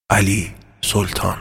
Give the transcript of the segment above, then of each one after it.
علی سلطان.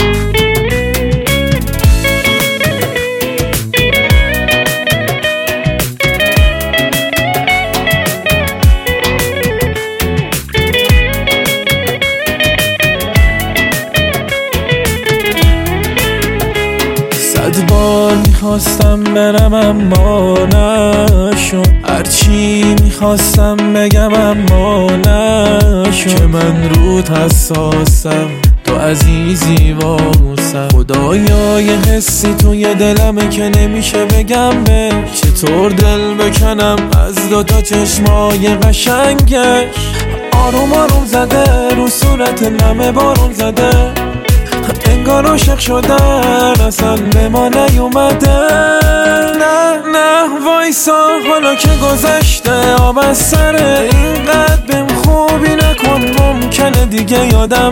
صد بار میخواستم برم اما نشد، هرچی میخواستم بگم اما نشد، که من روت حساسم، تو عزیزی واسم. خدایا یه حسی توی دلمه که نمیشه بگم به چطور دل بکنم از دوتا چشمای قشنگش. آروم آروم زده رو صورت نمه بارون زده، انگار عاشق شدن اصلا به ما نیومده. نه وایسا حالا که گذشته آب از سره، اینقدر بهم خوبی نکن، ممکنه دیگه یادم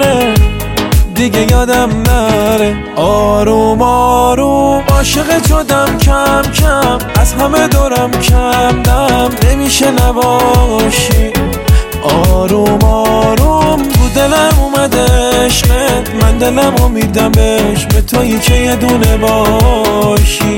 نره. آروم آروم عاشق شدم کم کم، از همه دورم کم دم، نمیشه نباشی. آروم آروم تو دلم اومده عشقت، من دلم امیدم بهش، به تویی که یه دونه باشی.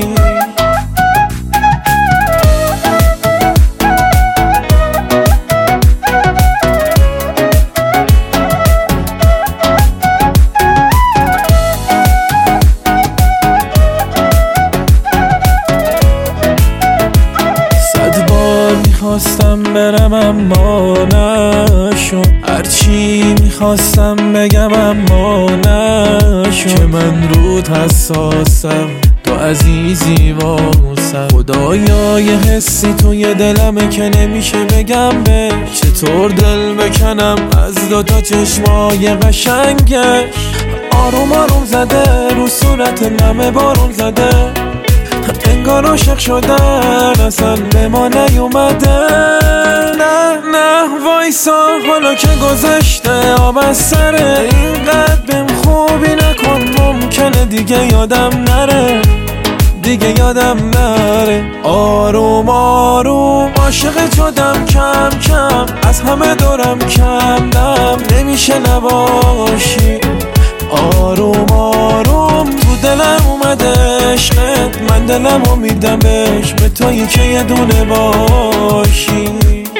میخواستم برم اما نشد، هرچی میخواستم بگم اما نشد، که من روت حساسم، تو عزیزی واسم. خدایا یه حسی توی دلمه که نمیشه بگم به چطور دل بکنم از دوتا چشمای قشنگش. آروم آروم زده رو صورت نمه بارون زده، انگار عاشق شدن اصلا به ما نیومده. نه وایسا حالا که گذشته آب از سره، اینقدر بهم خوبی نکن، ممکنه دیگه یادم نره. آروم آروم عاشق شدم کم کم، از همه دورم کم دم، نمیشه نباشی. آروم آروم تو دلم اومده عشقت، من دلم امیدم بهش، به تویی که یه دونه باشی.